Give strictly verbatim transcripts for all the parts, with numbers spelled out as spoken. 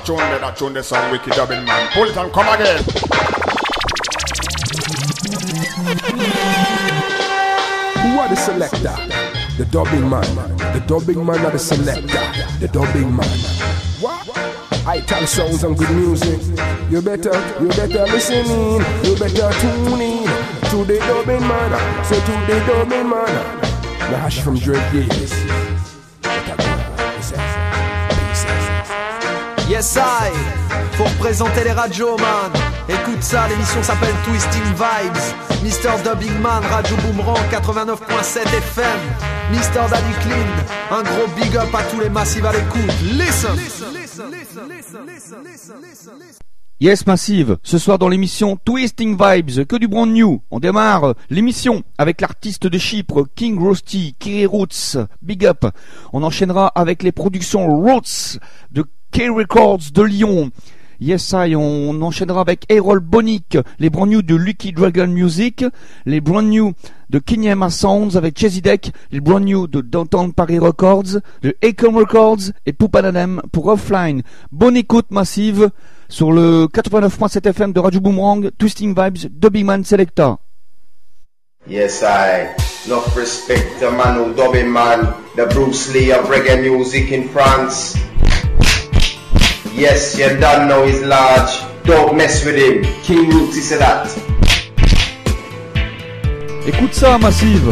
tune there, that tune the song Wicked Dubbing Man. Pull it and come again. Who are the selector? The dubbing man. The dubbing man are the selector. The dubbing man. What? I tell songs and good music. You better, you better listen in. You better tune in to the dubbing man. So to the dubbing man. The hash from Drake Davis. Yes I, faut représenter les radios man. Écoute ça, l'émission s'appelle Twisting Vibes. Mister Dubbing Man, Radio Boomerang quatre-vingt-neuf point sept F M. Mister Daddy Clean, un gros big up à tous les massifs à l'écoute. Listen, listen, listen, listen, listen, listen, listen, listen. Yes Massive, ce soir dans l'émission Twisting Vibes, que du brand new. On démarre l'émission avec l'artiste de Chypre, King Rusty, Kiri Roots, big up. On enchaînera avec les productions Roots de K-Records de Lyon. Yes I, on enchaînera avec Errol Bonic, les brand new de Lucky Dragon Music, les brand new de Kinyama Sounds avec Chezzy Deck, les brand new de Downtown Paris Records, de Ecom Records et Poupanadem pour Offline. Bonne écoute massive sur le quatre-vingt-neuf point sept F M de Radio Boomerang, Twisting Vibes, Dubbing Man Selector. Yes I, enough respect to Manu Dubbing Man, the Bruce Lee of reggae music in France. Yes, you don't know he's large. Don't mess with him. King Roots, he said that. Écoute ça, Massive.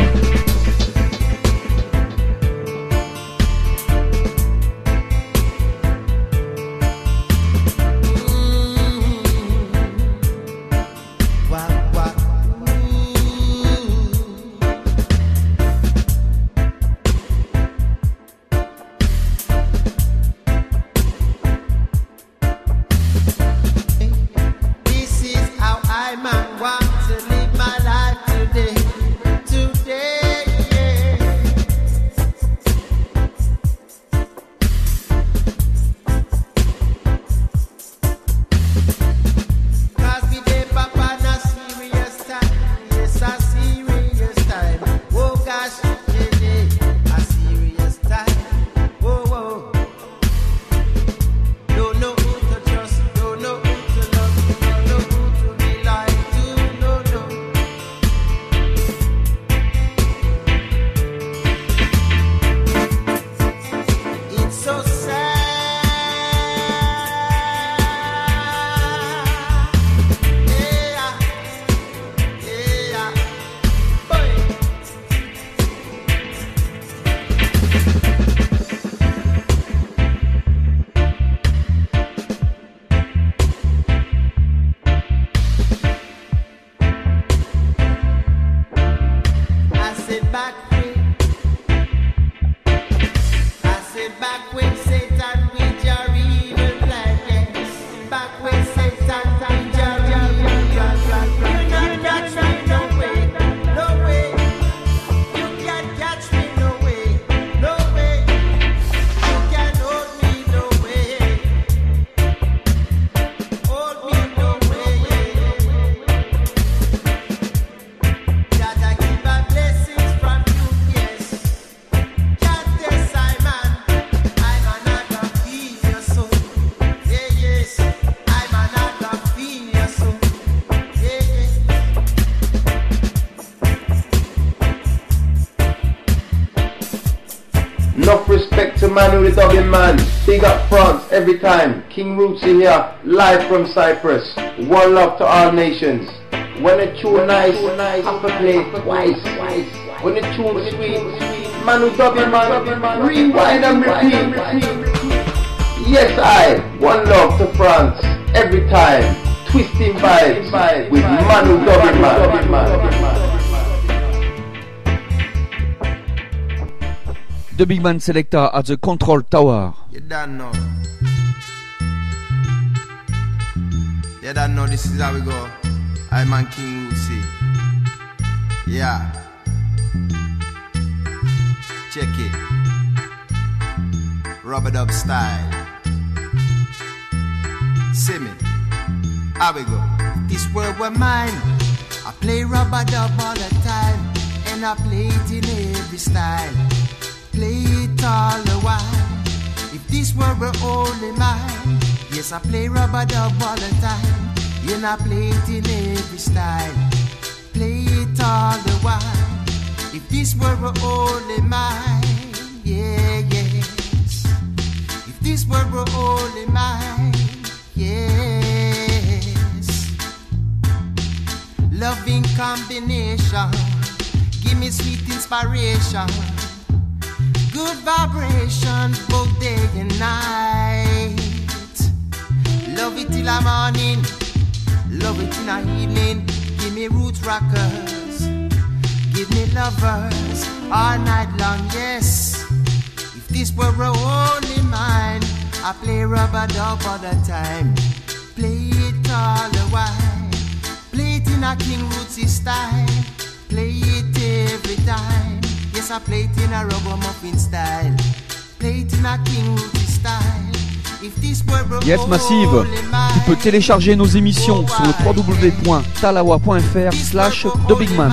Manu the Dubbing Man, big up France every time. King Roots here, live from Cyprus. One love to all nations. When the tune nice, have to play twice. When the tune sweet, Manu Dubbing Man, rewind and repeat. Yes I, one love to France every time. Twisting Vibes with Manu Dubbing Man. The Big Man Selector at the Control Tower. You don't know. You don't know, this is how we go. I'm on King Rootsy. Yeah. Check it. Rubber dub style. See me. How we go. This world was mine. I play rubber dub all the time. And I play it in every style. Play it all the while. If this were only mine, Yes, I play rub-a-dub all the time. You know, I play it in every style. Play it all the while. If this were only mine, yeah, yes. If this were only mine, yes. Loving combination, give me sweet inspiration. Good vibration, both day and night. Love it till the morning, love it in the evening. Give me roots rockers, give me lovers all night long, yes. If this were only mine, I play rub-a-dub all the time. Play it all the while. Play it in a King Rootsy style. Play it every time. Yes, I play it in a ragamuffin style. Play it in a King Rootsy style. Yes Massive, tu peux télécharger nos émissions sur le w w w point talawa point f r slash dubbingman.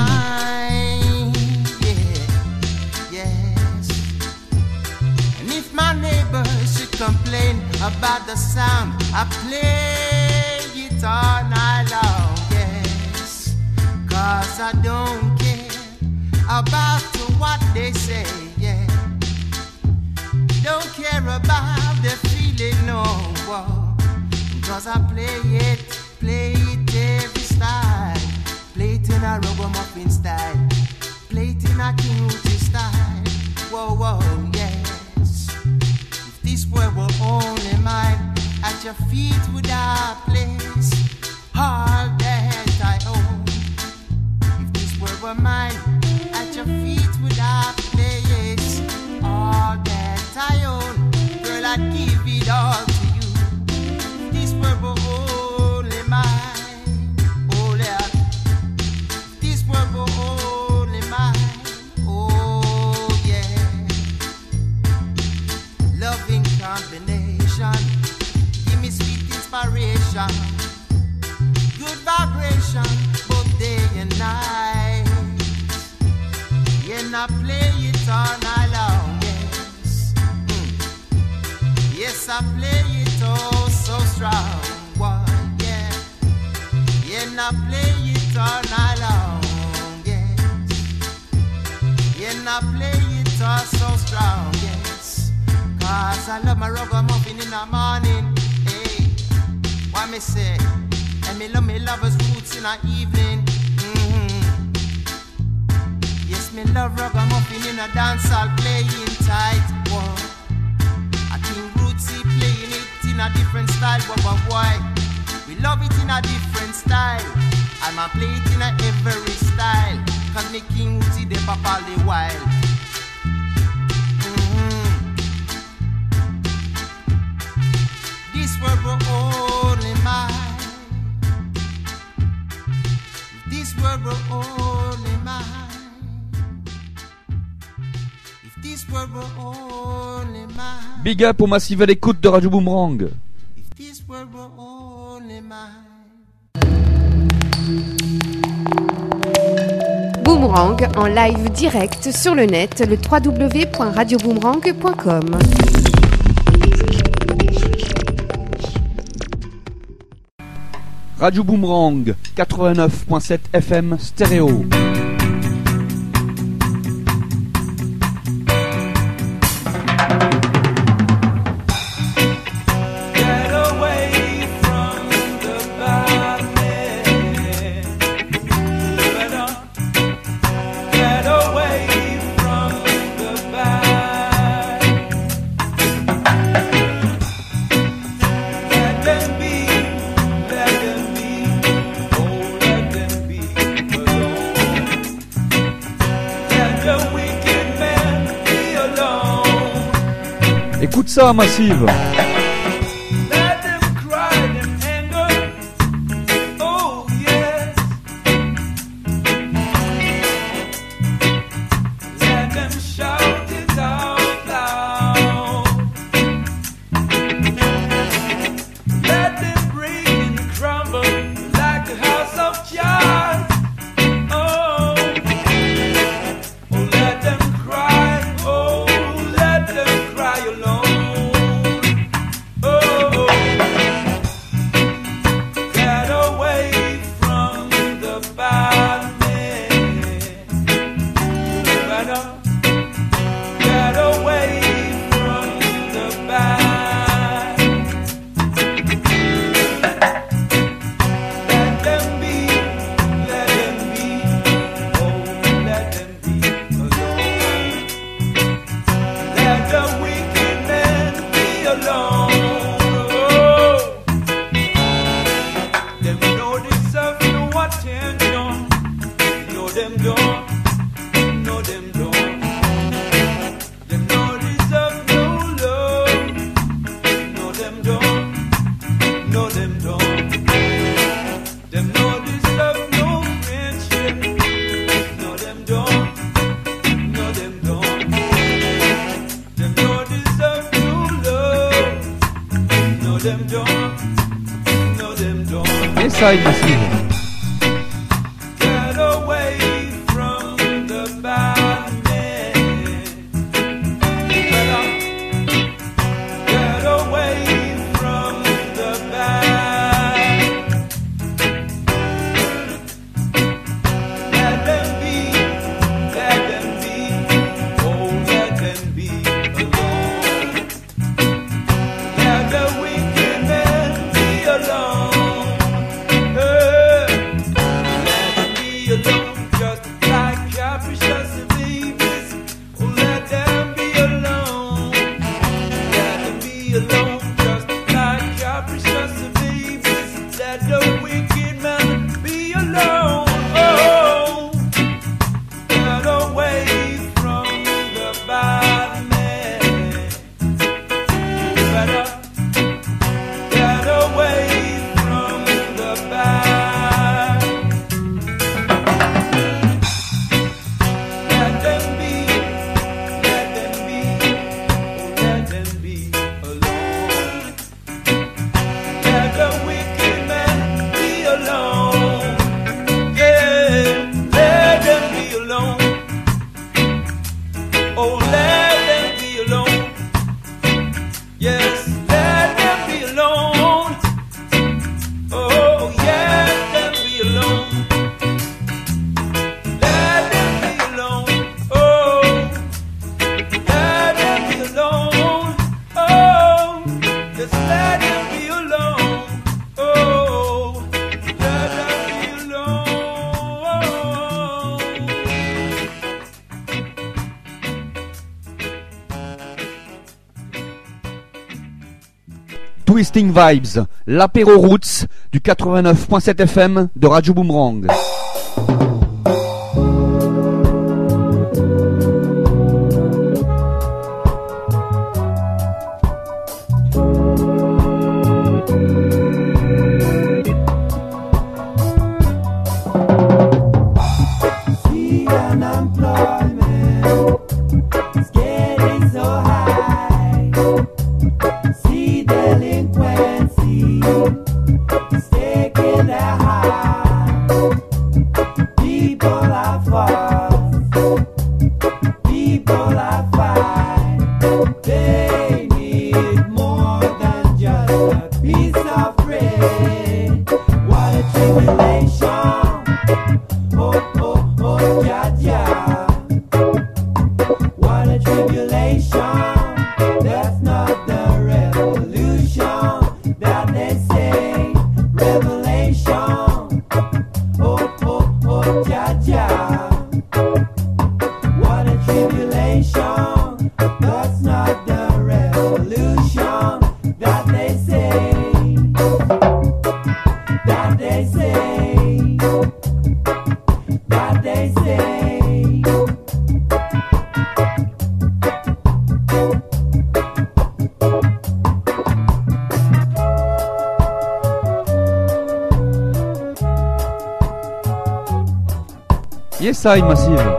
Complain about the sound, I play it all night long, yes. Cause I don't care about what they say, yeah. Don't care about the feeling, no, whoa. Cause I play it, play it every style. Play it in a ragamuffin style. Play it in a King Rootsy style. Whoa, whoa, yes. This world were only mine. At your feet would I place all that I own. If this world were mine, at your feet would I place all that I own. Girl, I'd give it all to you. If this world were only mine, oh yeah. If this world were only mine, oh yeah. Loving combination, give me sweet inspiration, good vibration, both day and night. Yeah, I play it all night long, yes. Mm. Yes, I play it oh so strong, boy, yeah. Yeah, I play it all night long, yes. Yeah, I play it all so strong, yes. Cause I love my ragamuffin in the morning, hey. What me say? And me love me lover's roots in the evening, mm-hmm. Yes, me love ragamuffin in a dancehall playing tight, boy. I King Rootsy playing it in a different style, but but boy, we love it in a different style. I'ma play it in a every style. Cause me King Rootsy they pop all the while. This world were only mine. This world were only mine. If this world were only mine. Big up au Massive à l'écoute de Radio Boomerang. If this world were only mine. Boomerang en live direct sur le net, le w w w point radio boomerang point com. Radio Boomerang quatre-vingt-neuf point sept F M stéréo. Écoute ça, Massive. Yes, I Massive. Get away from the bad men. Get away from the bad. Let them be, let them be, oh let them be alone. Let the wicked men be alone. Hey, let them be alone, just like capricious babies. Oh, let them be alone. Let them be alone, just like capricious babies. Let the wicked man be alone. Oh, get away from the bad man. You better get away from the bad. Let them be, let them be, oh let them be alone. Let the wicked man be alone. Yeah, let them be alone. Oh, let them be alone. Yes, let them be alone. Oh, yeah, let them be alone. Let them be alone. Oh, let them be alone. Oh, just let them be alone. Oh, let them be alone. Twisting Vibes, l'apéro Roots du quatre-vingt-neuf point sept F M de Radio Boomerang. See unemployment is getting so high. See delinquency is taking a high. People are fast, people are fine. They need more than just a piece of bread. What a tribulation! Oh, oh, oh, ja, ja. What a tribulation. That's not the revolution that they say. Revelation. Oh, oh, oh, ja, ja. What a tribulation. That's not the revolution that they say. That they say. That they say. Yes, I Massive.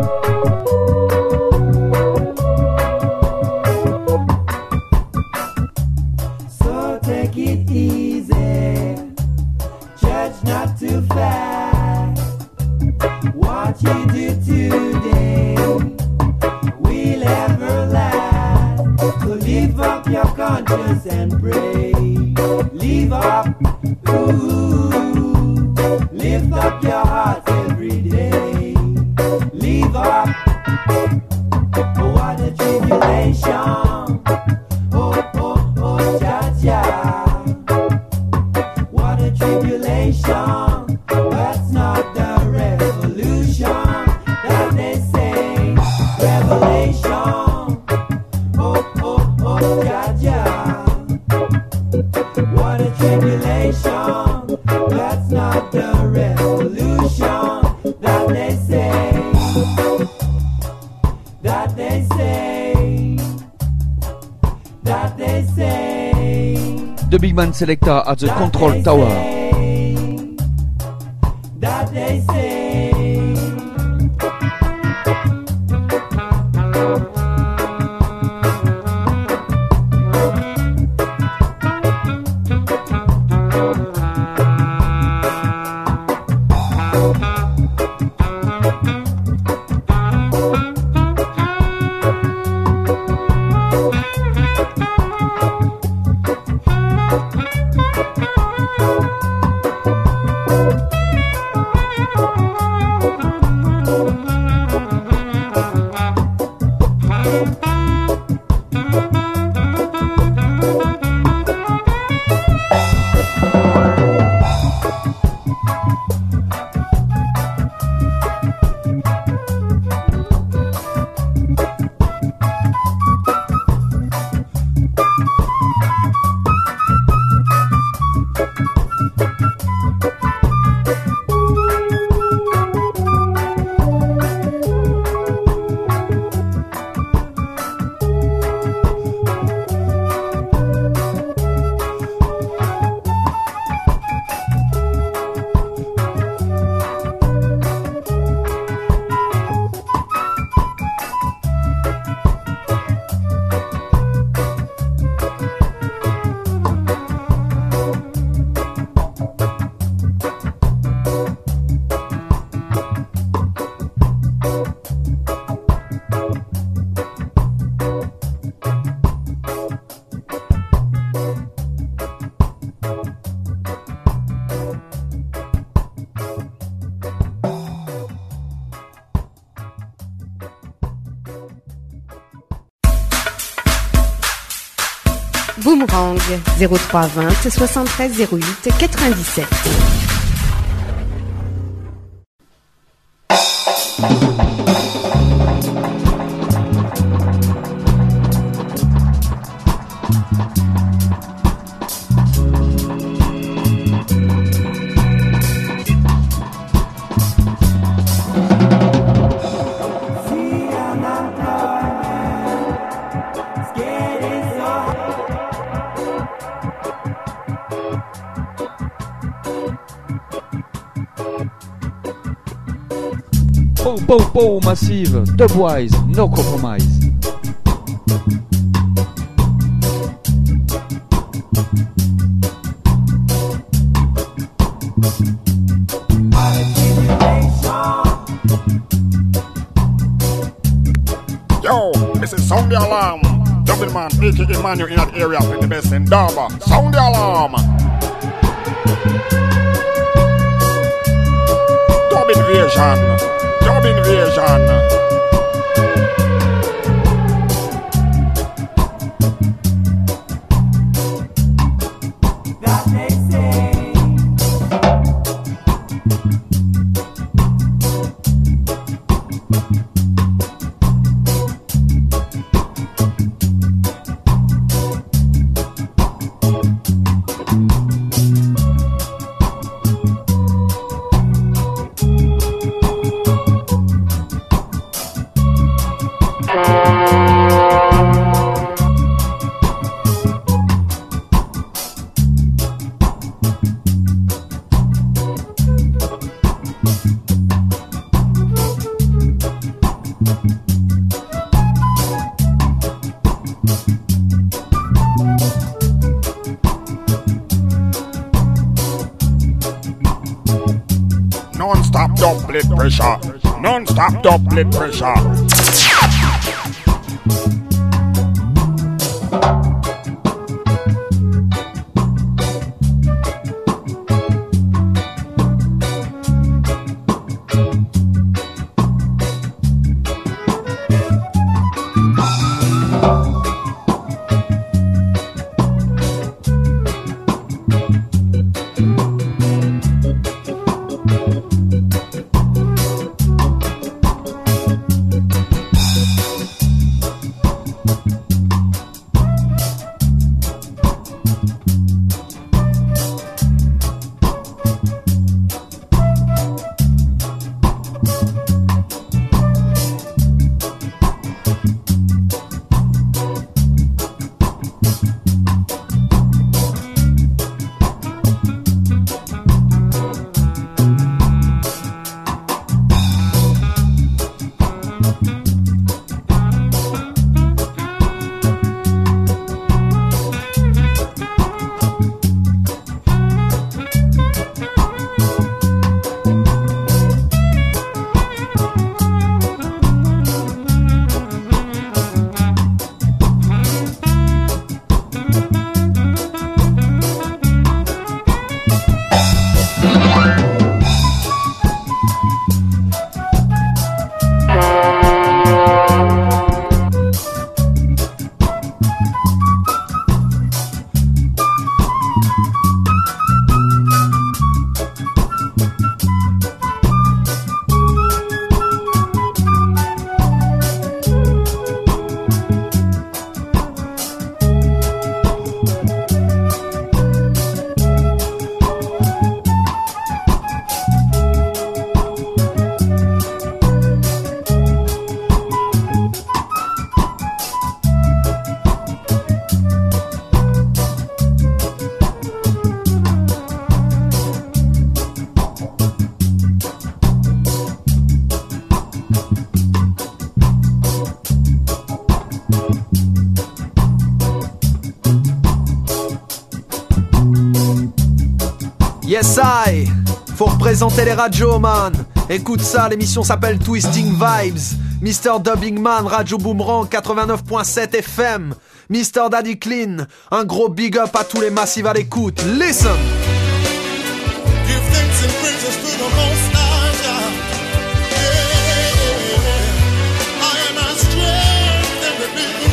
So take it easy, judge not too fast. What you do today will ever last. So live up your conscience and pray. Live up, ooh, lift up your heart every day. Live up, oh what a tribulation. Oh, oh, oh, ja, ja. What a tribulation. That's not the revolution that they say. Revelation. Oh, oh, oh, ja, ja. What a tribulation. That's not the revolution that they say. That they say. That they say. The Big Man Selecta at the Control Tower. That they say. Boomerang zéro trois vingt soixante-treize zéro huit quatre-vingt-dix-sept. Pow pow pow massive, Dubwise, no compromise. Yo, this is Sound the Alarm. Dubbing man, A K A man, you in that area with the best in Darba. Sound the Alarm. Dub Invasion. Dub Invasion. Non-stop dub blood pressure. Non-stop dub blood pressure. Yes I. Faut représenter les radios man. Écoute ça, l'émission s'appelle Twisting Vibes. Mister Dubbing Man, Radio Boomerang quatre-vingt-neuf point sept F M. Mister Daddy Clean, un gros big up à tous les massifs à l'écoute. Listen. Give thanks and praises to the Most High God. Yeah, I am our strength and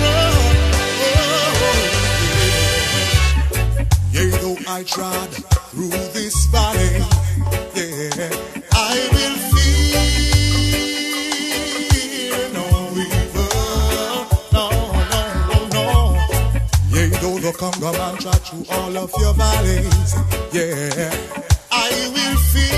the deliverer. Oh, yeah. Yea, though I trod through this valley, yeah, I will fear no evil. No, no, no, no. Yea, though the Congo man trod through all of your valleys, yeah, I will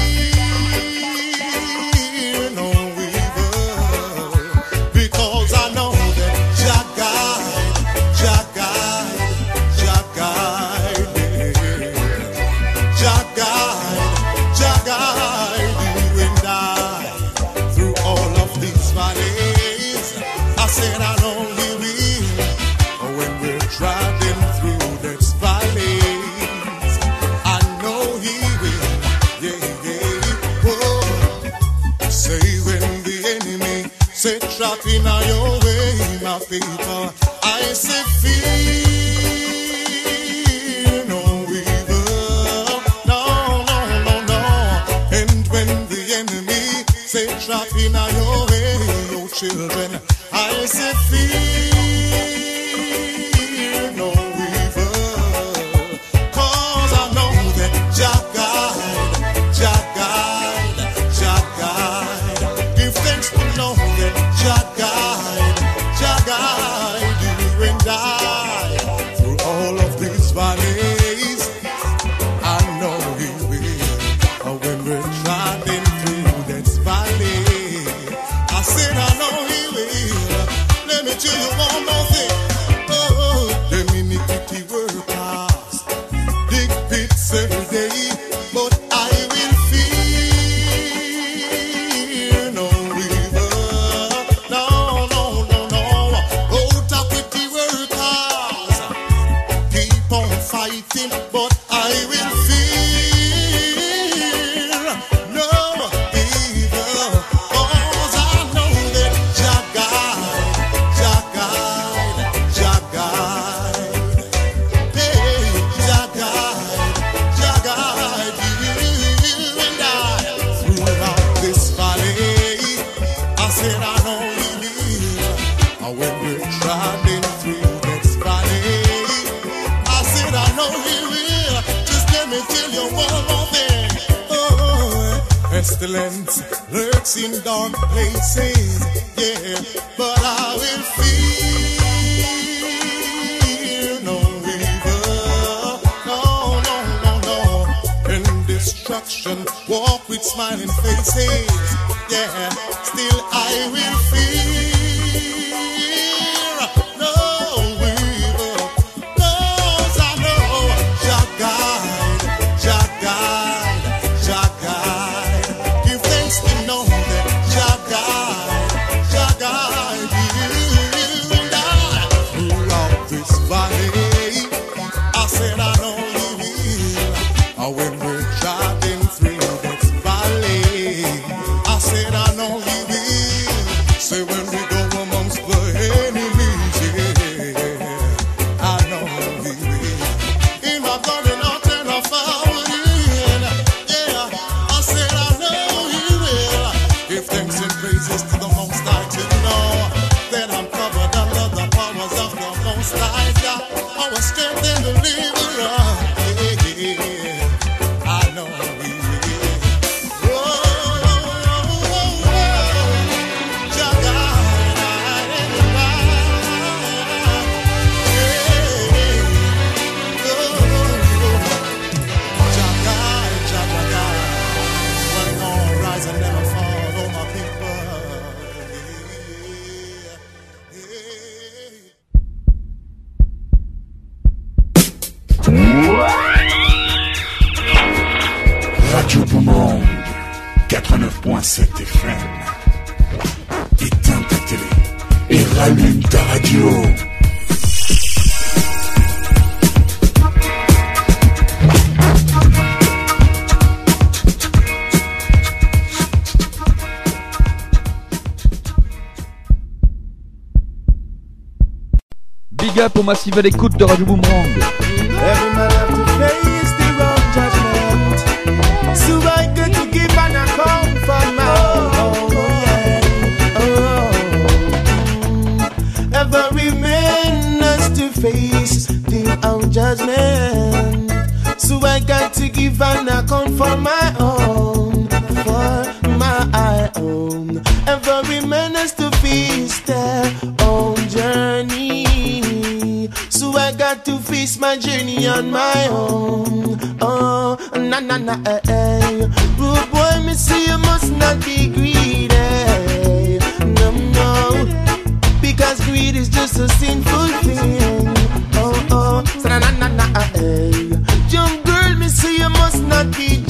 fear no evil, because I know that Jah guide, Jah guide, Jah guide me. Jah guide, Jah guide you and I through all of these valleys. I said I know He will when we're driving through these valleys. I know He will, yeah, yeah. Whoa. Say when the enemy set trap in your way, my people, I say fear no evil, no, no, no, no. And when the enemy set trap in your way, your children, I say fear no evil, 'cause I know that Jah guide, Jah guide, Jah guide. Give thanks to know that Jah guide, Jah guide you and I through all of these valleys. I know He will when we're driving through this valley. I said I know He will. Let me tell you one more thing. Oh, them iniquity workers dig pits every day, but I will fear no evil. No, no, no, no. Oh, taquity workers keep on fighting, but I will fear no evil, 'cause I know that Jah guide, Jah guide, Jah guide. Hey, Jah guide, Jah guide you and I throughout this valley. I said I know He will when we're driving through this valley. I said I know He will. Just let me tell you one more thing. Oh, pestilence lurks in dark places, yeah, but I will fear no evil. No, no, no, no. In destruction, walk with smiling faces, yeah, still I will fear no evil, 'cause I know Jah guide, Jah guide, Jah guide. Give thanks to know that Jah guide, Jah guide you and I throughout this valley. I said I know He will when we're driving through this valley. I said I know He will. Say when we go amongst the enemies, yeah, I know He will. In my garden out and I found in, yeah, I said I know He will. Give thanks and praises to the Most High to know that I'm covered under the powers of the Most High God, our strength and deliverer. Yeah, yeah, I know He will. Oh, oh, oh, Jah guide and guide. Yeah, oh, Jah guide, Jah guide. When all rise and never fall, oh my people. Yeah, yeah. Radio Boomerang quatre-vingt-neuf point sept F M. Éteins ta télé et rallume ta radio. up au massif à l'écoute de Radio Boomerang. Every man have to face their own judgment. So I got to give an account for my own. Oh, every man has to face their own judgment. So I got to give an account for my own, for my own. Every man has to face their own journey. So I got to face my journey on my own. Oh, na na na, eh, eh. Rude boy, me say you must not be greedy. No, no, because greed is just a sinful thing. Oh, oh, na na na na, eh. Young girl, me say you must not be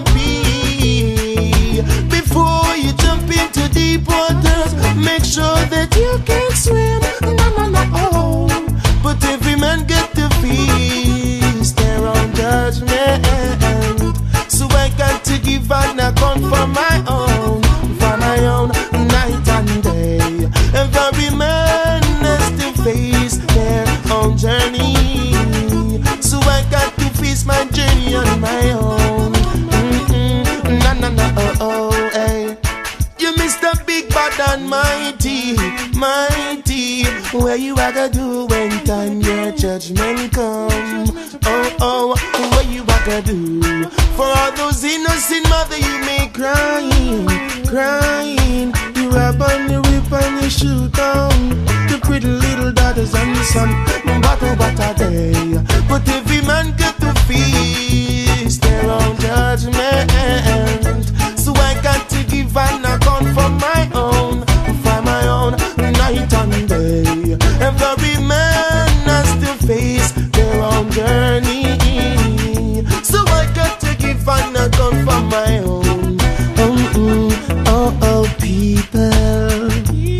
jumpy. Before you jump into deep waters, make sure that you can swim. Na na na, oh. But every man get to face their own judgment. So I got to give an account for my own, for my own night and day. Every man has to face their own journey. So I got to face my journey on my own. Mm-mm, na na na, oh oh, hey. You Mister Big Bad and Mighty, mighty. Where you a gonna do when time your judgment come? Oh oh, what you a gonna do? For all those innocent mother you make crying, crying. You rap and you whip and you shoot down the pretty little daughters and the son. But oh, what a day. But every man get to face their own judgment. So I got to give an account for my own, for my own night and day. Every man has to face their own journey. So I got to give an account for my own. Oh, oh, oh, people,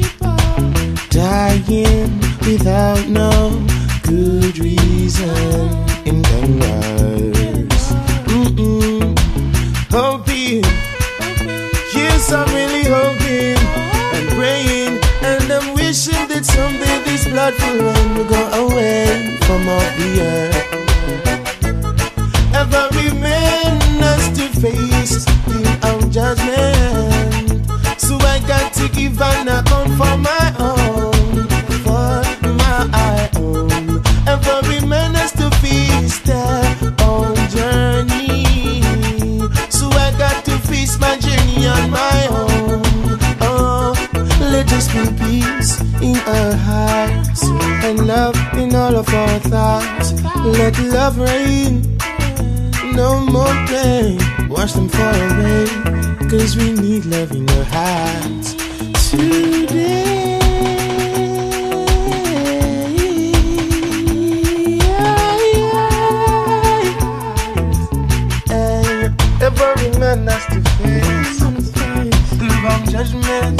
dying without no good reason in their lives. Mm-mm. Hoping, yes, I'm really hoping and praying, and I'm wishing that someday this blood rain will go away from off the earth. Every man has to face their own judgment. So I got to give an account for my own, for my own. Every man has to face their own journey. So I got to face my journey on my own. Oh, let us be peace in our hearts and love in all of our thoughts. Let love reign. No more pain, wash them far away, cause we need love in our hearts today. Hey, every man has to face the wrong judgment.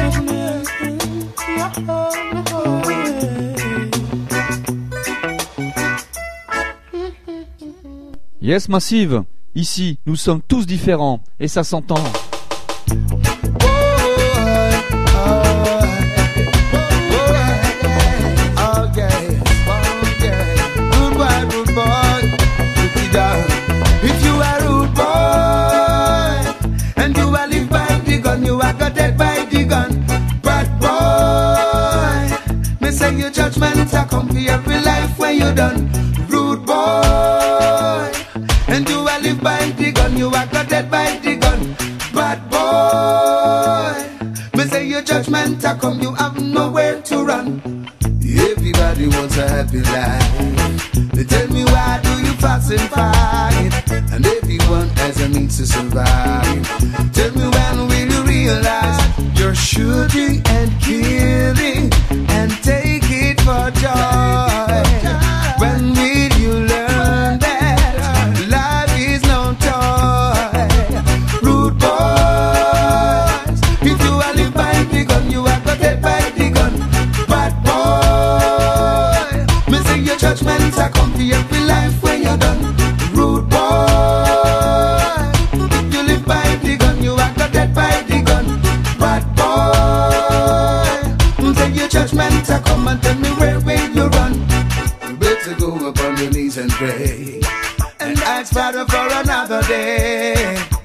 Yes Massive, ici nous sommes tous différents et ça s'entend. Your judgment a come for every life when you're done. Rude boy, and you a live by the gun, you a got dead by the gun. Bad boy, me say your judgment a come, you have nowhere to run. Everybody wants a happy life. They tell me why do you fuss and fight? And everyone has a means to survive. Tell me when will you realize you're shooting and killing and take it for joy? When will you learn that life is no toy? Rude boys, if you are live by the gun, you are got dead by the gun. Bad boy, me say your judgment a come to every life when you're done. Rude boy, if you live by the gun, you are got dead by the gun. Bad boy.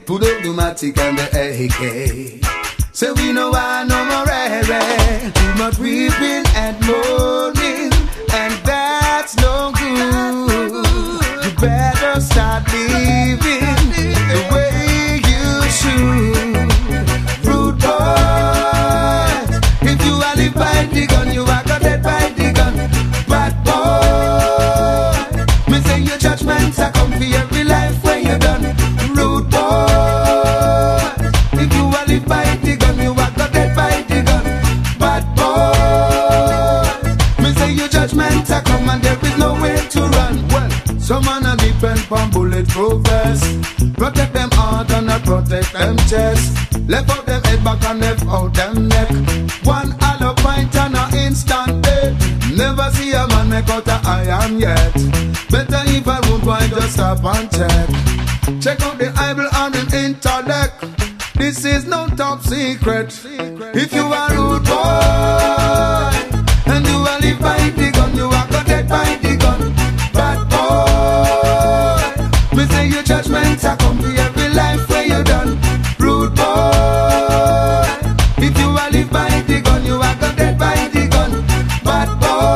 Put up the matic and the A K. So we know I no more rare. Too much weeping and mourning, and that's no good. You better start living the way you should. Rude boy, if you are live by the gun, you are got dead by the gun. Bad boy, me say your judgments are come for every life when you're done. Rude boy, if you are live by the gun, you are got dead by the gun. Bad boy, me say your judgments are come and there is no way to run. Well, some man a depend on bulletproof vest. Protect them heart and not protect them chest. Left out them head back and left out them neck. One hollow pint and a instant death. Never see a man make out a iron yet. Better if I won't why just stop and check. Check out the Bible and the intellect. This is no top secret. If you are rude boy and you are live by the gun, you are got dead by the gun. Bad boy, me say your judgments are come to every life where you done. Rude boy, if you are live by the gun, you are got dead by the gun. Bad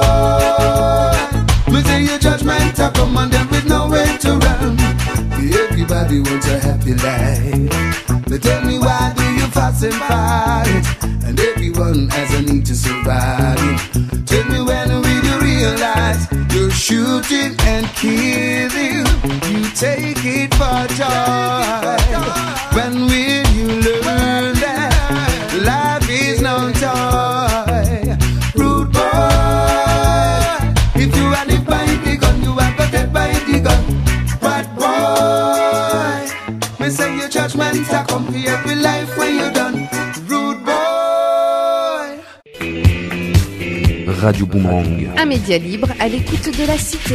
boy, me say your judgments are come and there is no way to run. Everybody wants a happy life. They tell me why do you fuss and fight? And everyone has a need to survive. Tell me when will you realize you're shooting and killing? You take it for joy. When will you learn that life is no toy? Rude boy, if you are live by the gun, you are got dead by the gun. Bad boy, me say your judgments are come for every life when you're done. Rude boy. Radio Boomerang. Un média libre à l'écoute de la cité.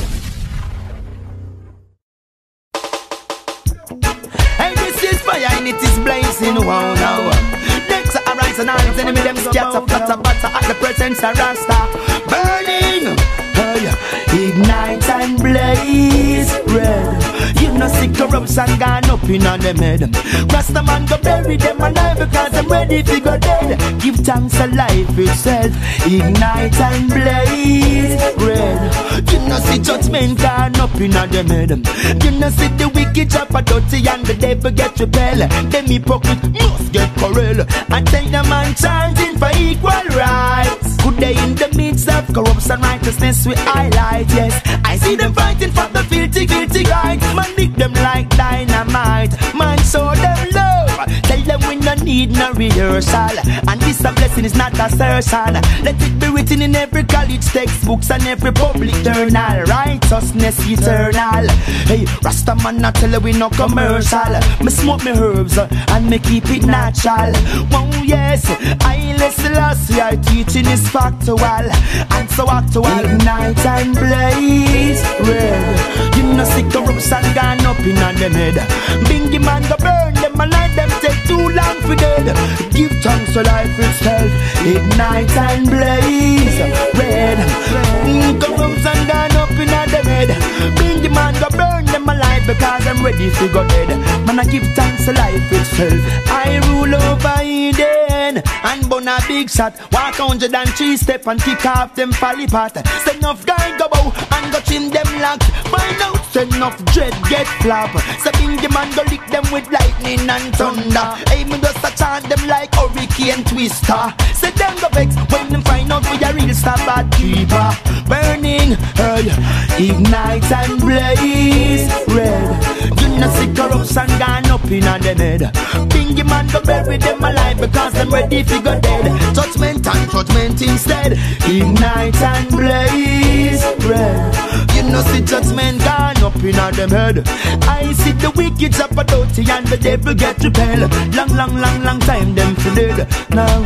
Hey, this is fire and it is blazing. Wow, now. Next arise and eyes, enemy them scatter, flutter, butter at the presence of Rasta. Burning. Hey, ignite and blaze red. You know see corruption gone up in on them head. Rasta man go bury them alive because I'm ready to go dead. Give thanks to life itself. Ignite and blaze red. You know see judgment gone up in on them head. You know see the wicked chop a dirty and the devil get repelled. Them hypocrite must get corral. And tell the man chanting for equal rights. Good day in the midst of corruption, righteousness we highlight. Yes, I see them fighting for the filthy, guilty rights. Man nick them like dynamite. Man show them love. Tell them we no need no rehearsal. And this a blessing is not a assertion. Let it be written in every college textbooks and every public journal. Righteousness eternal. Hey, Rasta man not tell you we no commercial. Me smoke me herbs and me keep it natural. Oh yes, I listen last year teaching is factual and so actual. Ignite and blaze red. You know see corruption gone up in on them head. Bingy man go burn them alive, them take too long for dead. Give thanks to life itself. Ignite and blaze red. Mm, corruption gone up in on them head. Bingy man go burn them alive because I'm ready to go dead. Man I give thanks to life itself. I rule over Eden and burn a big shot. Walk hundred and three step and kick off them folly pot. Send enough guy go bow and go chin them lock. Find out send enough dread get flop. So Bingy man go lick them with lightning and thunder. Hey me just a chant them like hurricane twister. Say them go vex when them find out we a real star bad keeper. Burning, hey, ignite and blaze red. You know see corruption gone up in on them head. Bingy man go bury them alive because them ready to go dead. Judgment and judgment instead. Ignite and blaze red. You know see judgment gone up in on them head. I see the wicked up a dirty and the devil get repelled. Long, long, long, long time them for dead. Now,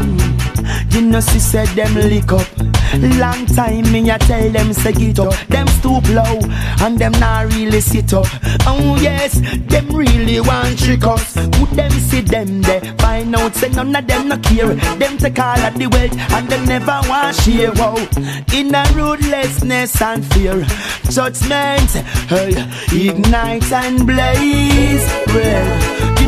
you know see said them lick up. Long time me a tell them say get up. Them stoop low and them not really sit up. Oh yes, them really want trick us. Would them see them there? Find out say none of them no care. Them take all of the wealth and them never want share. Wow, in a ruthlessness and fear, judgment, hey, ignite and blaze red.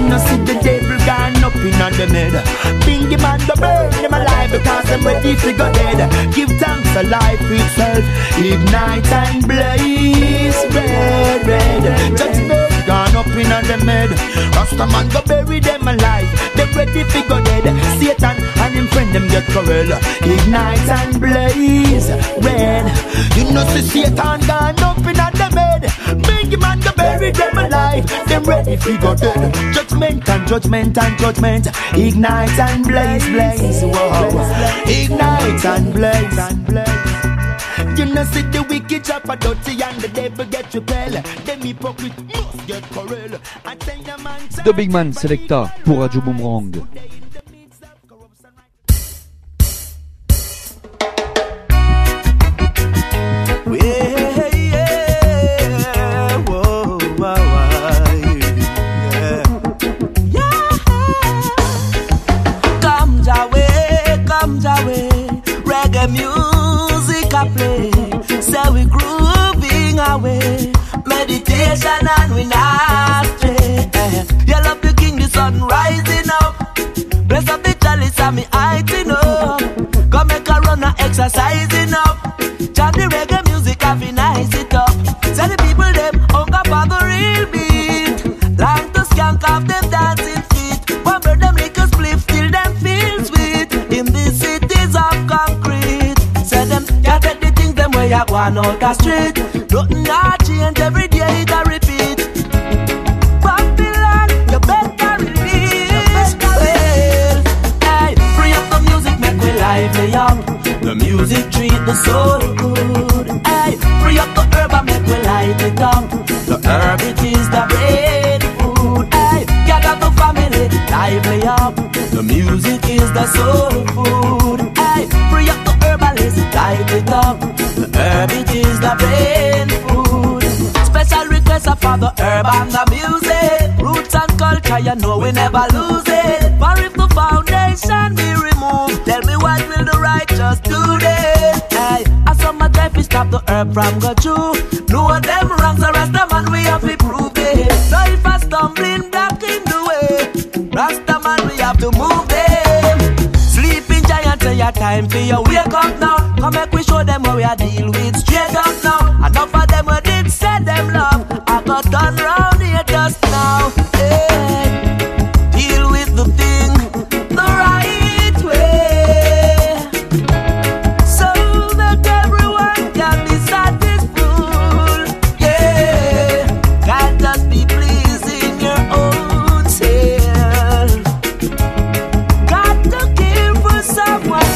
the mid. Bingy man go burn them alive because I'm ready to go dead. Give thanks for life itself. Ignite and blaze. Red, red. Judgment gone up in the mid. Rasta man go bury them alive. They ready to go dead. Satan and him friend them get corral. Ignite and blaze. Red. You know see Satan gone up in the mid. Bingy man go bury them alive. Them ready to go dead. Judgment and judgment and judgment. Ignite and blaze, blaze. Whoa. Ignite and blaze and blaze. You know see the wicked drop a dirty and the devil get repel. Them hypocrite must get corral. I tell you man. The Big Man Selecta pour Radio Boomerang. Reggae music I play, so we grooving away. Meditation and we not stray. You love the king, the sun rising up. Bless up the chalice and me heighting up. Come make a run and exercising up. Chant the reggae music and we nice it up. Tell the people them hunger for the real beat. Like to skank off them dancing feet. One bird them lick a spliff till them feel sweet. In these cities of concrete, say them can't take the things them way I want out the street. Nothing not change, every day it a repeat. Babylon, you better release. Well, hey, free up the music, make we lively up. The music treat the soul good. Hey, free up the herb and make we light it up. The herb it is the brain food. Hey, gather the family, lively up. The music is the soul food. Hey, free up the herbalist, light it up. The herb it is the brain food. Special request for the herb and the music. Roots and culture, you know we never lose it. For if the foundation be removed, tell me what will the righteous do then? Hey, I saw my life is stop the herb from go through. No of them wrongs, the rest of man we have to prove it. So if I stumbling block in the way, Rasta man we have to move them. Sleeping giant, say your time for you wake up now. Come make we show them how we are deal with straight up now. Enough of them we did say them love. I got done round here just now. Hey, deal with the thing the right way, so that everyone can be satisfied. Yeah, can't just be pleasing your own self. Got to care for someone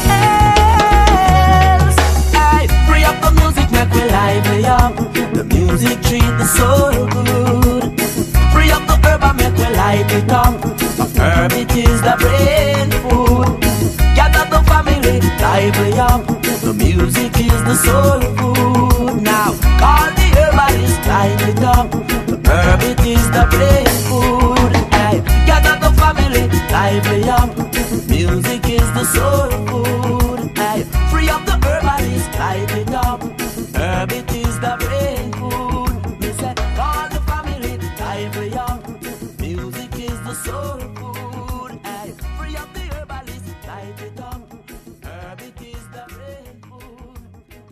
else. Hey, free up the music, make we lively up. The music treat the soul good. Free up the herb and make we light it up. The herb it is the brain food. Gather the family, lively up. The music is the soul food. Now call the herbalist, light it up. The herb it is the brain food. Hey, gather the family, lively up. Music is the soul food. Hey, free up the herbalist, light it up. Herb it is the brain food. Me say, call the family, lively up. Music is the soul food. Hey, free up the herbalist, light it up. Herb it is the brain food.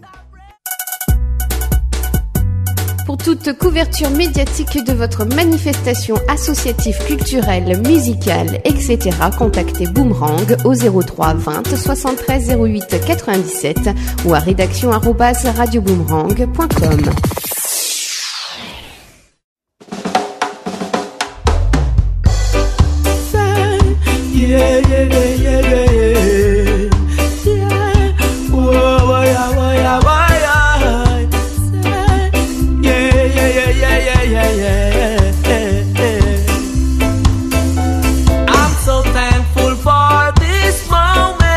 Pour toute couverture médiatique de votre manifestation associative, culturelle, musicale, et cetera, contactez Boomerang au zéro trois vingt soixante-treize zéro huit quatre-vingt-dix-sept ou à rédaction arobase radioboomerang point com. Yeah, yeah, yeah, yeah, yeah, yeah. Whoa, whoa, yeah, whoa, yeah, whoa, yeah. Yeah, yeah, yeah, yeah, yeah, yeah, yeah. I'm so thankful for this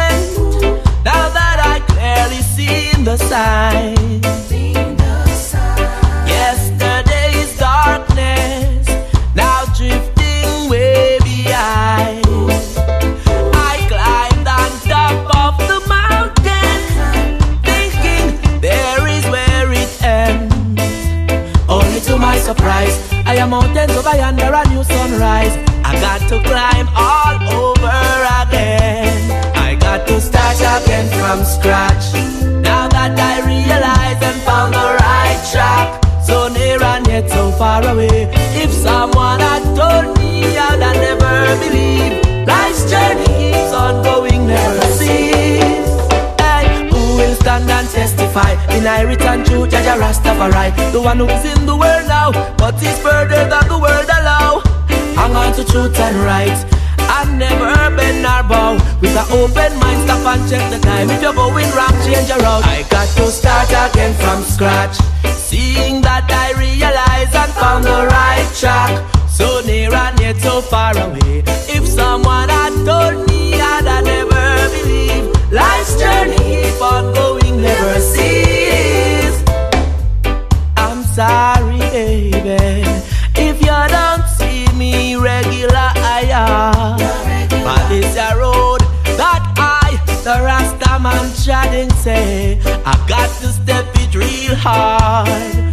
moment. Now that I clearly see the sign. I got to climb all over again. I got to start again from scratch. Now that I realize and found the right track, so near and yet so far away. If someone had told me, I'd have never believed. Life's journey keeps on going, never cease. Hey, who will stand and testify? In I return to Jaja Rastafari, the one who's in the world now, but is further than the world allow. Hang on to truth and right, and never bend nor bow. With an open mind, stop and check the time. If you're going wrong, change your route. I got to start again from scratch. Seeing that I realized and found the right track, so near and yet so far away. If someone had told me, I'd have never believed. Life's journey keep on going, never cease. I'm sorry, baby, if you don't see me regular, I am. But this a road that I, the Rasta man, treading, say I got to step it real hard.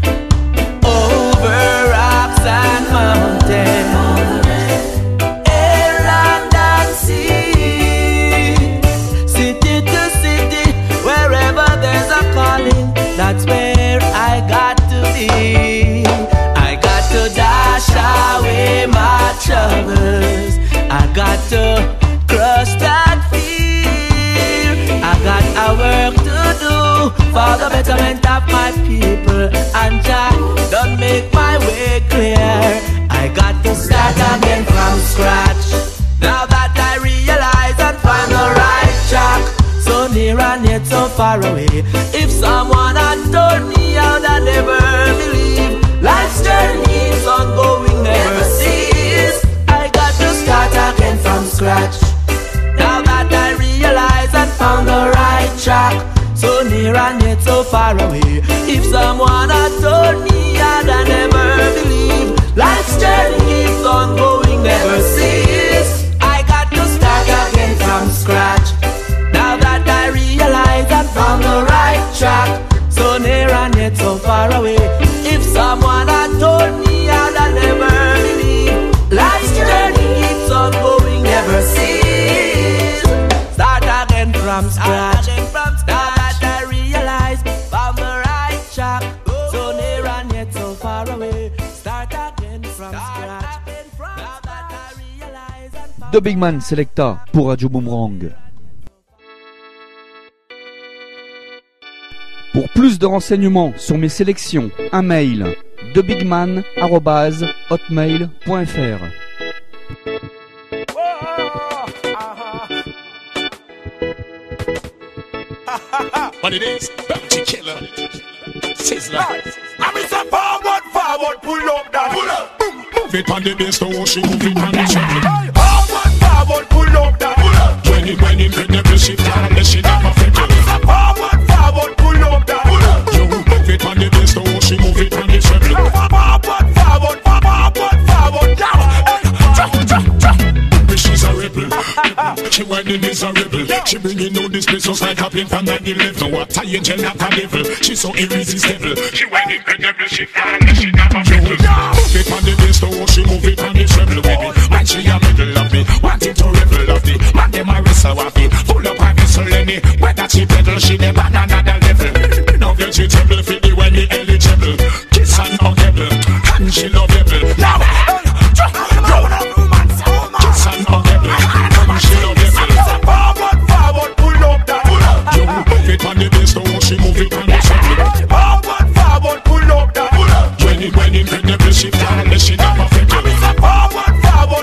Over rocks and mountains, air, land and sea, city to city, wherever there's a calling, that's where I got to be. I got to dash away my troubles, I got to crush that fear. I got a work to do for the betterment of my people, and Jah don't make my way clear. I got to start again from scratch. Now that I realize and find the right track, so near and yet so far away. If someone had told me, I'd have never believed. Life's journey keeps on going, never cease. I got to start again from scratch. Now that I realize and found the right track, so near and yet so far away. If someone had told me, I'd have never believed. Life's journey keeps on going, never cease. I got to start again from scratch. Now that I realize and found the right track, so near and yet so far away. If someone had told me, I'd have never believed. Life's journey keeps on going, never cease. Start again from scratch. Now that I realize, found the right track, so near and yet so far away. Start again from scratch. Now that I realize and found The Big Man Selecta pour Radio Boomerang. Pour plus de renseignements sur mes sélections, un mail thebigman arobase hotmail point fr. What it is, bounty killer, sizzler. I'm in some forward, forward, pull up that. Pull up, boom, move it on the bass, the she move it on the track. Forward, forward, pull up that. Pull up. When it, when it, when it, she down, the shit up a fit. I'm in some forward, forward, pull up that. Pull up. You move it on the bass, the she move it on the track. Forward, forward, forward, forward, down. Drop, drop, drop. She's a rebel. She whining is a rebel. She bringing out this place just like a plane from nine eleven. What a angel at a level. She's so irresistible. She whining incredible. She flying, she never fiddle. Move it on the bass, though she move it on the treble, baby. Man, she a middle of me, wanting to rebel of me. Man, them a wrestle of me, full up of miscellany. Whether she pedal, she never on another level. No vegetable, for the when he eligible. Kiss and huggable, and she lovable. Now, roll up. On the bass, though she move it on the track. Forward, forward, pull up that. When it, when it, when the she down, she never fit. Forward, forward.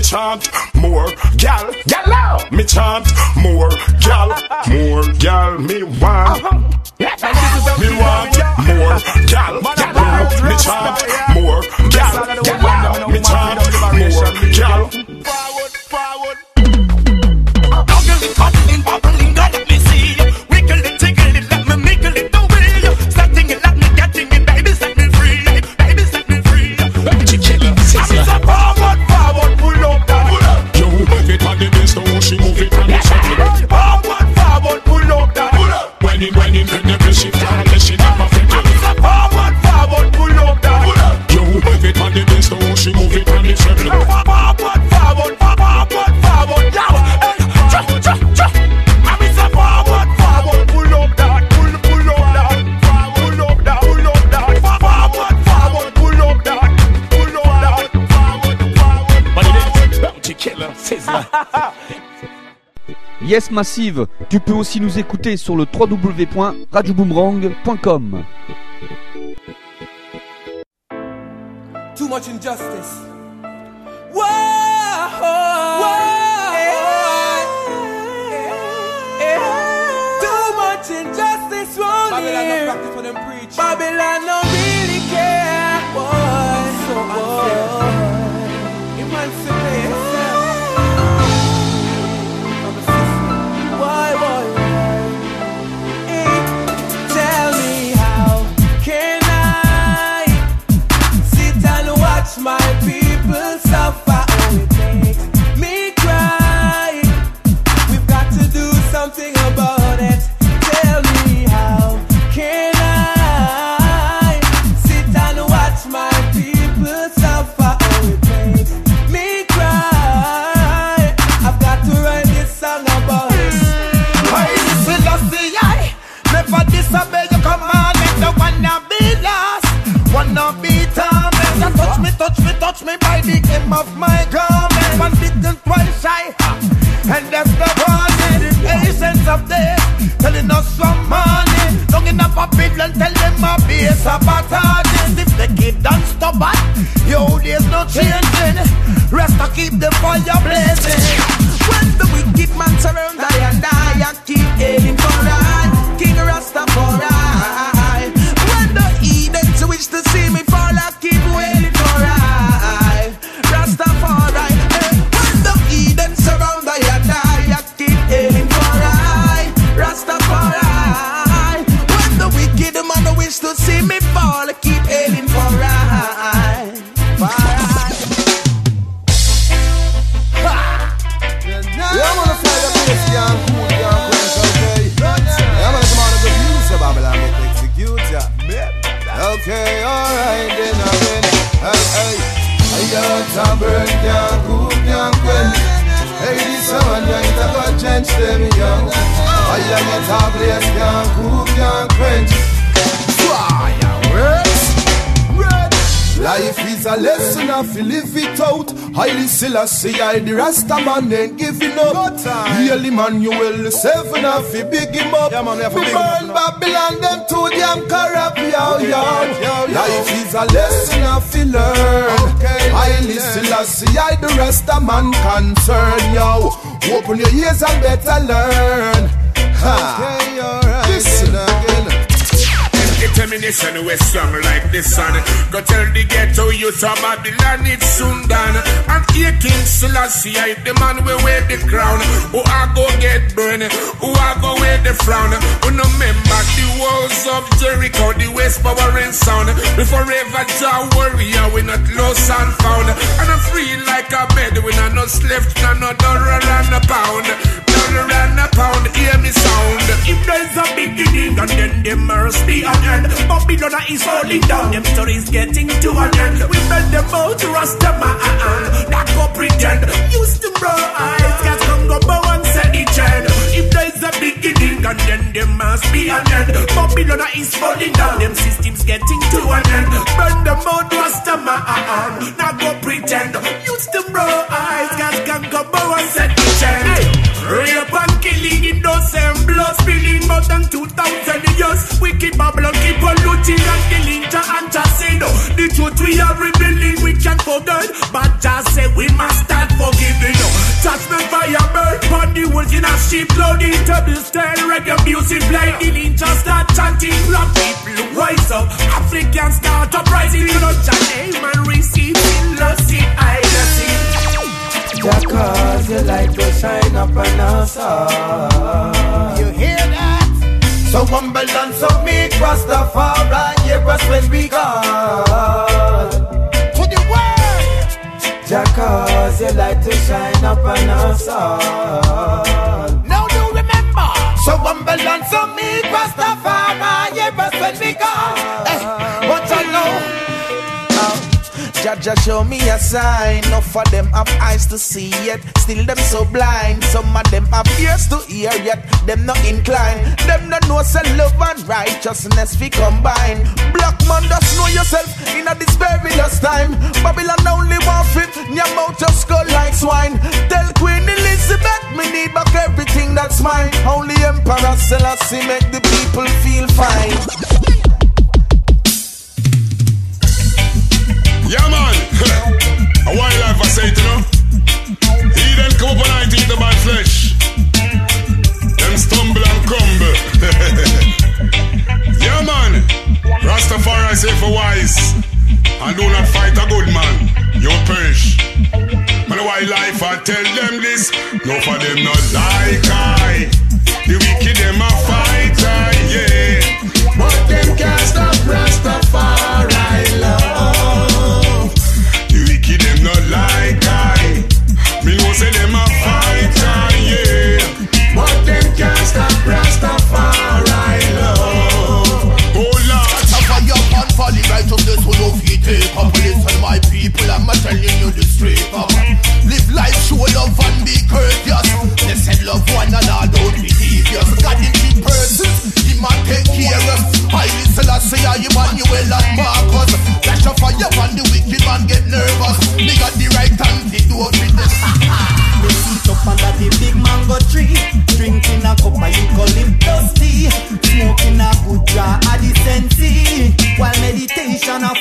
chant more gal, gal. Me chant more gal, more gal. Me want, me want more gal, gal. Me chant more gal, gal. Me chant more gal. Forward, forward. Bubbling, bubbling, bubbling, God let me see. Wiggle it, tickle it, let me mingle it away. Starting it, let me getting it, baby, set me free, baby, set me free. Killer, sizzler. Forward, forward, pull up that. Yo, move it on the bass, so she move it on the side. Forward, forward, pull up that. When it, when it, when the shift down, let she not my friend. Forward, forward, pull up that. Yo, move it on the bass, so she move it on the side. Forward, forward, forward, forward, yo. Yes Massive, tu peux aussi nous écouter sur le w w w point radio boomerang point com. Too much injustice. Whoa, whoa, yeah, yeah. Too much injustice wrong Babylon here. Babylon no practice for them preach. Babylon no really care. Boy, so boy, emancipate yourself. Why, why, why? Hey, tell me how can I sit and watch my people suffer? Oh, it makes me cry. We've got to do something about it. Tell me how can I sit and watch my people suffer? Oh, it makes me cry. I've got to write this song about it. I Selassie, I never disobey your commandment. The one not be lost, one not be tormented. Touch me, touch me, touch me by the hem of my garment. One bitten, twice shy, and that's the warning. The patience of death, telling us some money. Long enough for people and tell them my base sabotage. If the kid don't stop it, yo, there's no changing. Rest to keep the fire blazing. When the wicked man surround I and I, I keep aiming for I, King Rastafari. When the heathens wish to see me fall, I keep waiting for I, Rastafari. When the heathens surround I and I, I keep aiming for I, Rastafari. When the wicked man wish to see me fall, I keep aiming for I, for Yeah, I'm gonna fly the bass, yeah, I'm cool, yeah, I'm French, okay. Yeah, I'm gonna come on and go use the Babylon, get execute, yeah. Okay, alright, then, again. Hey, hey. I got a burn, can't cook, can't quench. Hey, this one, yeah, it's a good change, them, young. I get a place, can't cook, can't quench. Fire works. Life is a lesson if you live it out. Highly Selassie, I the Rasta man ain't giving up. No time. Really man, you will seven if you big him up. Yeah, man, you have to big him up. Babylon, them too damn corrupt, yo, yo. Life is a lesson if you learn. Okay, Highly Selassie, I the Rasta man concern, yo. Open your ears and better learn. Ha. Okay, alright. Listen again. Determination with song like this son. Go tell the ghetto youth of Babylon it's soon done. And here King Selassie, I the man we wear the crown. Who I go get burned, who I go wear the frown. Who no remember the walls of Jericho, the waste power and sound. We forever Jah warrior, we not lost and found. And I'm free like a bed, we not no slave, not no dollar and a pound. Dollar and a pound, hear me sound. If there's a beginning and then there must be an end. Babylon is falling down, them stories getting to an end. We bend them out to Rastaman, not go pretend. Used to bro eyes, cause come go bow and say the trend. If there's a beginning and then there must be an end. Babylon is falling down, them systems getting to an end. Bend them out Rastaman, not go pretend. Used to bro eyes, cause come go bow and say the trend. Rape and killing in those same blood spilling more than two thousand years. Wicked Babylon keep on looting and killing Jah and Jah say no. The truth we are revealing we can't forget, but Jah say we must start forgiving. in a sheep loading table style reggae music play. The ninjas start chanting, black people rise up. Africans start uprising. You know Jah man receiving lossy I see. Jah cause your light will shine up on us all. You hear that? So humble and so meek, Rastafari, hear us when we call. To the world. Jah cause your light to shine up on us all. Now do remember. So humble and so meek, Rastafari, hear us when we call. Hey, what I know? Jah Jah show me a sign. Enough of them have eyes to see yet, still them so blind. Some of them have ears to hear yet, them not inclined. Them not know say love and righteousness we combine. Black man just know yourself in a this perilous time. Babylon only want fit, your mouth just go like swine. Tell Queen Elizabeth me need back everything that's mine. Only Emperor Selassie make the people feel fine. Yeah man, a wild life I say it, you know. He then come up and I eat the bad flesh. Them stumble and crumble. Yeah man, Rastafari say for wise, and do not fight a good man, you'll perish. Man a wild life I tell them this, no for them not like I. The wicked them a fight I, yeah. But them can't stop Rastafari love. Them not like I. Me know say them a fighter, yeah. But them can't stop Rastafari love. Oh Lord, fire upon folly, righteousness will no feet take up. Listen my people, I'm telling you the straight up. Live life, show love and be courteous. They said love one and all, don't be devious. God in three persons, he might take care of. I listen, I say, I Emmanuel and Marcus. Flash of fire and the wicked man get nervous. They got the right hand, they do it with this. They sit up under the big mango tree, drinking a cup of eucalyptus tea, smoking a good jar of the sensi, while meditation a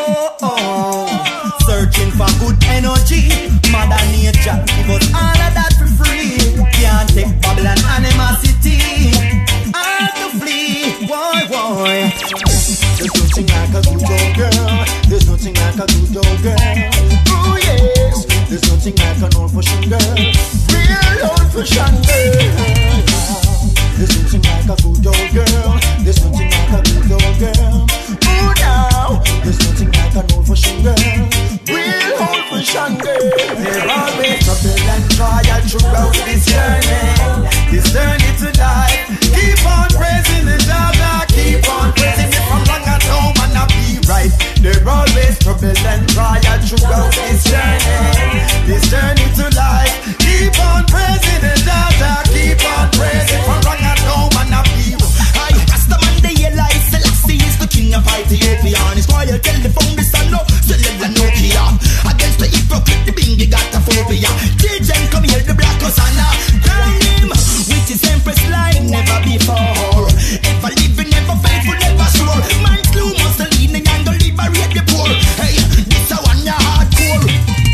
flow, searching for good energy. Mother Nature give us all of that for free. Can't take Babylon animosity, all to flee. Why, why? There's nothing like a good old girl. There's nothing like a good old girl. Oh yes. There's nothing like an old-fashioned girl. Real old-fashioned girl. There's nothing like a good old girl. There's nothing like a good old girl. Oh now. There's nothing like an old-fashioned girl. Real old-fashioned girl. There always trouble and trial throughout this journey. This journey to life. Keep on praising the Jah, keep on praising it from long at home and I be right. There always trouble and trial throughout this journey. This journey to life. Keep on praising the Jah, keep on praising from long at home and I be right. That's the man they life. Selassie is the king of Ethiopia. His royal telephone is a no, cellular Nokia. Against the hypocrite, the bingy got a phobia. D J come here, the black Hosanna. Crown him with his empress like never before. Ever living, never faithful, never sure. Man clue Mussolini and go liberate the poor. Hey, this a one ya hardcore.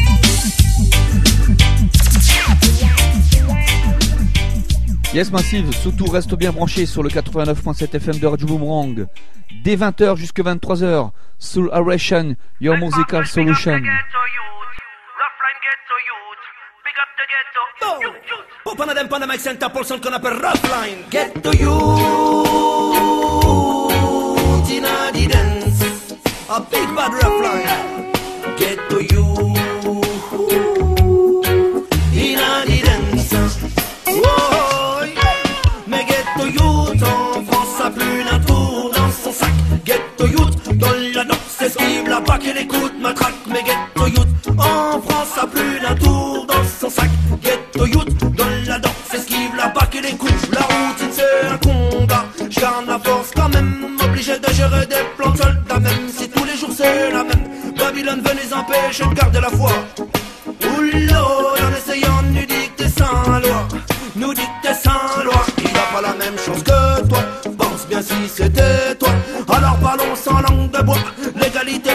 Yes Massive, surtout reste bien branché sur le quatre-vingt-neuf point sept F M de Radio Boomerang. Dès vingt heures jusqu'à vingt-trois heures, Soul Aeration, Your Musical Solution. Open them pan the mic center person qu'on appelle Roughline. Get to you in a the dance. A big bad Roughline. Get to you in a the dance. Oh, mais get to you en France a plus d'un tour dans son sac. Get to you dans la danse esquive la bac et l'écoute matraque. Mais get to you en France a plus d'un tour dans son sac. Get to you dans la danse esquive la bac et l'écoute. La routine c'est un conga. J'garde la force quand même. Obligé de gérer des plans de soldats même si tous les jours c'est la même. Babylone veut les empêcher de garder la foi. Oula, en essayant de nous dicter sans loi. Nous dicter sans loi. Il a pas la même chose que toi. Pense bien si c'était toi. Alors parlons sans langue de bois. L'égalité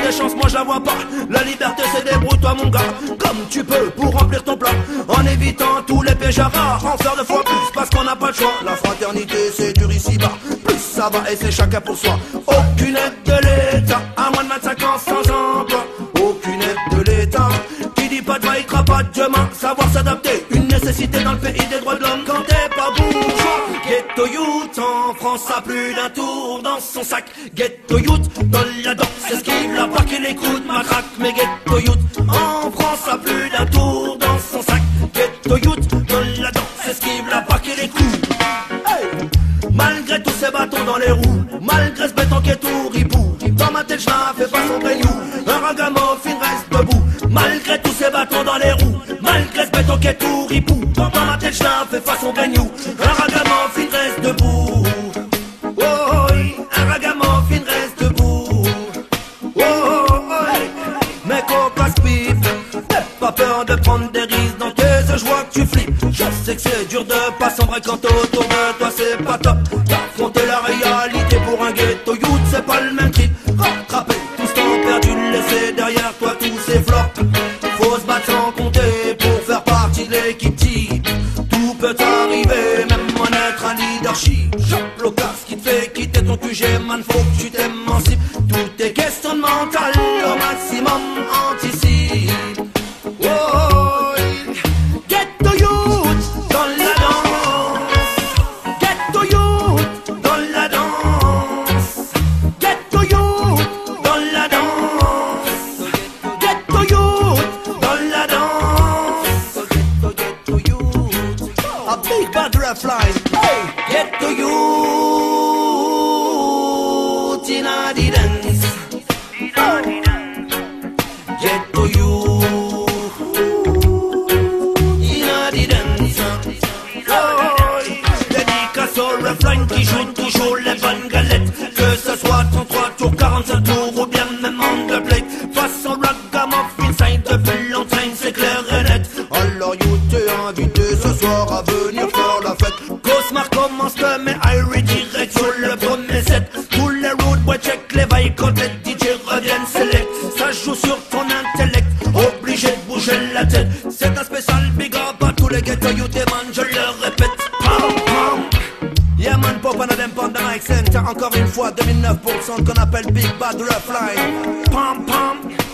des chances, moi je la vois pas. La liberté c'est débrouille-toi mon gars, comme tu peux pour remplir ton plat, en évitant tous les pièges à rats, en faire deux fois plus parce qu'on n'a pas le choix. La fraternité c'est dur ici-bas, plus ça va et c'est chacun pour soi. Aucune aide de l'État, à moins de vingt-cinq ans sans emploi. Aucune aide de l'État, qui dit pas de va, il croit pas de demain. Savoir s'adapter, une nécessité dans le pays des droits de l'homme. Quand t'es pas bourgeois, ghetto youth en France a plus d'un tour dans son sac. Ghetto youth dans la danse, esquive la barque et les coups de matraque. Mais ghetto youth en France a plus d'un tour dans son sac. Ghetto youth dans la danse, esquive la barque et les coups. Hey! Malgré tous ces bâtons dans les roues, malgré ce béton qui est tout ribou, dans ma tête j'n'en fais pas son grignou, un ragamuffin reste debout. Malgré tous ces bâtons dans les roues, malgré ce béton qui est tout ribou, dans ma tête j'n'en fais pas son grignou, un ragamuffin reste debout. Oh, oh, un ragamuffin reste debout. Oh, oh, oh, mais cocasse pipe, n'aie pas peur de prendre des risques dans tes yeux, je vois que tu flippes. Je sais que c'est dur de pas sombrer quand autour de toi c'est pas top. D'affronter la réalité pour un ghetto youth c'est pas le même trip. Rattraper tout ce temps perdu, laisser derrière toi tous ces flops. Faut se battre sans compter pour faire partie de l'équipe type. Tout peut arriver, même en être un leadership. Chope l'occasion qui te fait quitter ton Q G, man, faut que tu t'émancipes. Tout est question de mental, au maximum anticipe. Oh, oh, ghetto youth dans la danse. Ghetto youth dans la danse. Ghetto youth dans la danse. Ghetto youth dans la danse. Ghetto, ghetto youth. A big bad ref line. Hey, ghetto youth in a the dance. Ghetto youth in a the dance. Oh, dédicace au refrain qui joue toujours les bonnes galettes. Que ce soit trente-trois tours, quarante-sept tours ou bien même en deux plate. Façon ragamuffin, sign depuis longtemps, c'est clair et net. Alors you t'es invité ce soir à venir faire la fête. Cosmar commence le mais Irie direct sur le premier set. Tous les road boys check les vailles quand les D J reviennent select. Ça joue sur ton intellect, obligé de bouger la tête. C'est un spécial big up à tous les ghetto youth et man, je le répète. Pam, pam. Yeah man, pop and them pam the mic center. Encore une fois, deux mille neuf pour cent qu'on appelle Big Bad Rough Line. Pam, pam.